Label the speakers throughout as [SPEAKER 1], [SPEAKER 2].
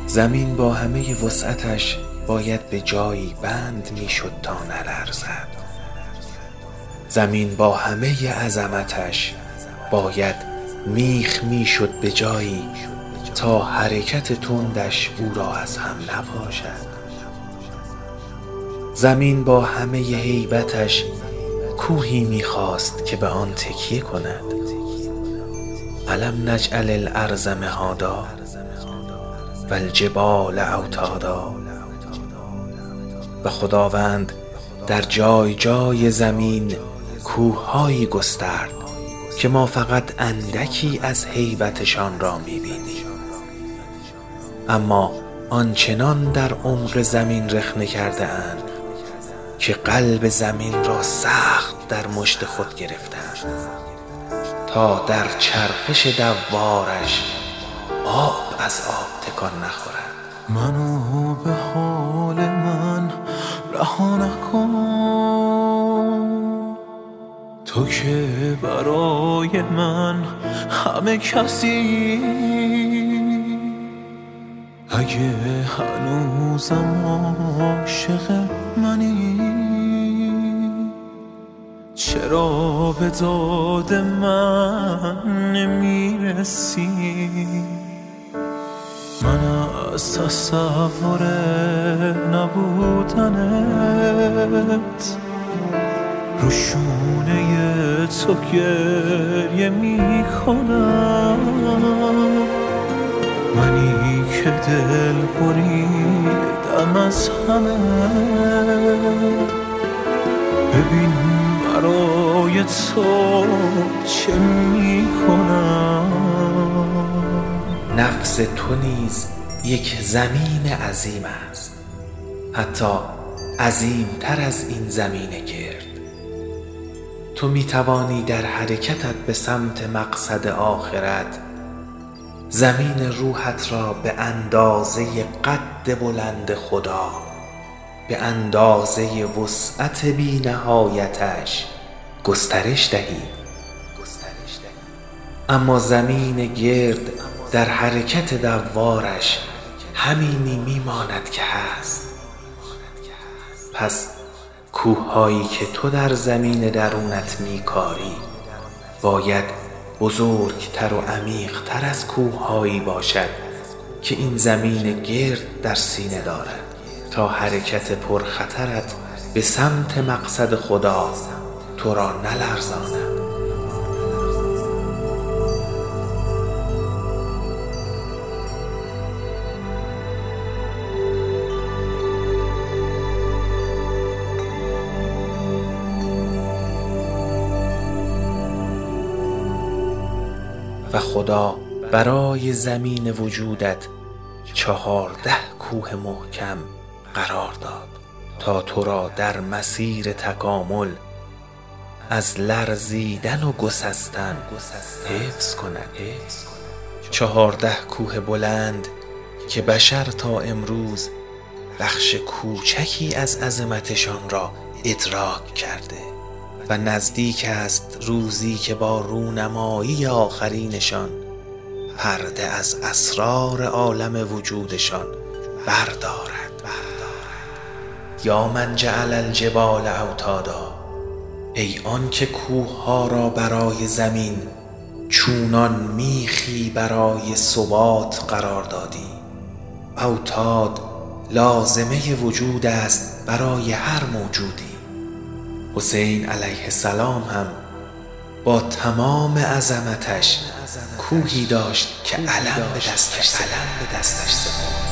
[SPEAKER 1] زمین با همه وسعتش باید به جایی بند میشد تا نلرزد. زمین با همه عظمتش باید میخ میشد به جایی تا حرکت تندش او را از هم نپاشد. زمین با همه هیبتش کوهی میخواست که به آن تکیه کند. الم نجعل الارض مهادا والجبال اوتادا. و خداوند در جای جای زمین کوههایی گسترد که ما فقط اندکی از هیبتشان را میبینیم، اما آنچنان در عمق زمین رخنه کرده اند که قلب زمین را سخت در مشت خود گرفتند تا در چرخش دوارش آب از آب تکان نخورد.
[SPEAKER 2] منو به حال من رها نکن، تو که برای من همه کسی. اگه هنوزم عاشق منی، چرا به داد من نمیرسی؟ من از تصور نبودنت رو شونه تو گریه میکنم. منی که دل بریدم از همه، ببین برای تو چه میکنم.
[SPEAKER 1] نفس تو نیز یک زمین عظیم است، حتی عظیمتر از این زمین گرد. تو میتوانی در حرکتت به سمت مقصد آخرت زمین روحت را به اندازه قد بلند خدا، به اندازه وسعت بی نهایتش گسترش دهی. اما زمین گرد در حرکت دوارش همینی میماند که هست. پس کوههایی که تو در زمین درونت میکاری باید بزرگتر و عمیقتر از کوههایی باشد که این زمین گرد در سینه دارد، تا حرکت پرخطرت به سمت مقصد خدا تو را نلرزاند. و خدا برای زمین وجودت 14 کوه محکم قرار داد تا تو را در مسیر تکامل از لرزیدن و گسستن حفظ کند. 14 کوه بلند که بشر تا امروز بخش کوچکی از عظمتشان را ادراک کرده و نزدیک است روزی که با رونمایی آخرینشان پرده از اسرار عالم وجودشان بردارد. یا من جعل الجبال اوتادا، ای آن که کوه ها را برای زمین چونان میخی برای ثبات قرار دادی. اوتاد لازمه وجود است برای هر موجودی. حسین علیه السلام هم با تمام عظمتش کوهی داشت که علم به دستش سپرد.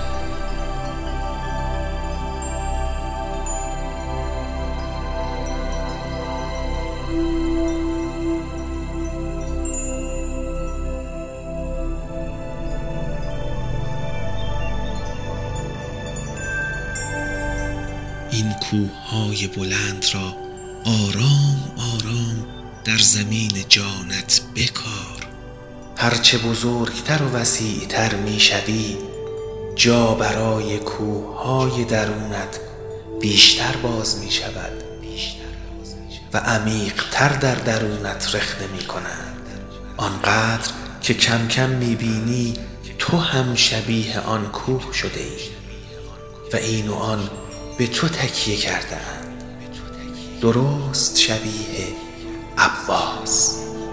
[SPEAKER 1] این کوههای بلند را آرام آرام در زمین جانت بکار. هرچه بزرگتر و وسیعتر می شوی، جا برای کوههای درونت بیشتر باز می شود و عمیقتر در درونت رخنه می کنند، آنقدر که کم کم می بینی تو تو هم شبیه آن کوه شده ای و این و آن به تو تکیه کرده‌اند، درست شبیه عباس.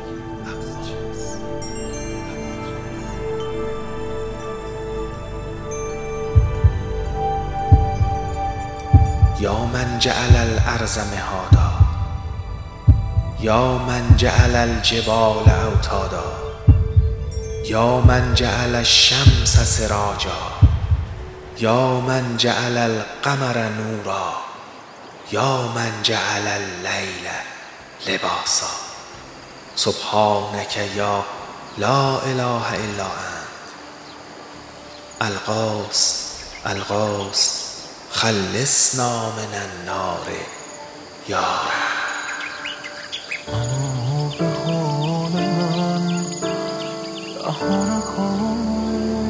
[SPEAKER 1] یا من جعل الارض مهادا، یا من جعل الجبال اوتادا، یا من جعل الشمس سراجا، یا من جعل القمر نورا، یا من جعل اللیل لباسا. سبحانک یا لا اله الا انت، الغوث الغوث خلصنا من النار یا رب.
[SPEAKER 2] منو به حال من رها نکن،